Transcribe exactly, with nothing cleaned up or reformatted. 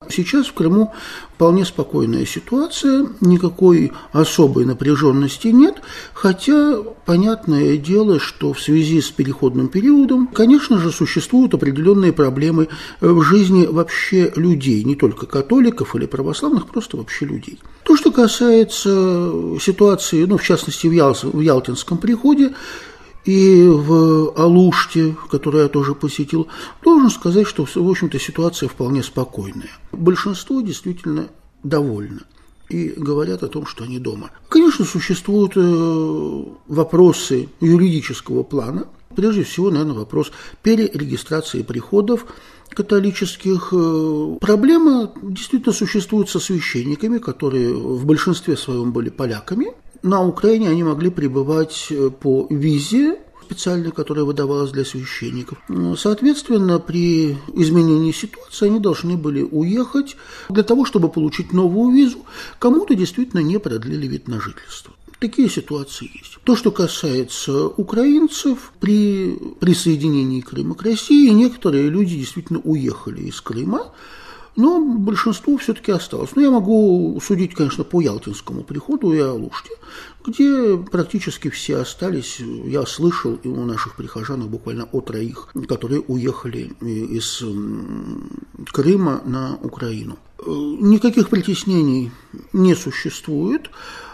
Сейчас в Крыму вполне спокойная ситуация, никакой особой напряженности нет, хотя понятное дело, что в связи с переходным периодом, конечно же, существуют определенные проблемы в жизни вообще людей, не только католиков или православных, просто вообще людей. То, что касается ситуации, ну, в частности, в, Ял- в Ялтинском приходе, и в Алуште, которую я тоже посетил, должен сказать, что, в общем-то, ситуация вполне спокойная. Большинство действительно довольно и говорят о том, что они дома. Конечно, существуют вопросы юридического плана. Прежде всего, наверное, вопрос перерегистрации приходов католических. Проблема действительно существует со священниками, которые в большинстве своем были поляками. На Украине они могли пребывать по визе специальной, которая выдавалась для священников. Соответственно, при изменении ситуации они должны были уехать для того, чтобы получить новую визу. Кому-то действительно не продлили вид на жительство. Такие ситуации есть. То, что касается украинцев, при присоединении Крыма к России некоторые люди действительно уехали из Крыма, но большинство все-таки осталось. Но я могу судить, конечно, по Ялтинскому приходу и Алуште, где практически все остались. Я слышал и у наших прихожан буквально о троих, которые уехали из Крыма на Украину. Никаких притеснений не существует.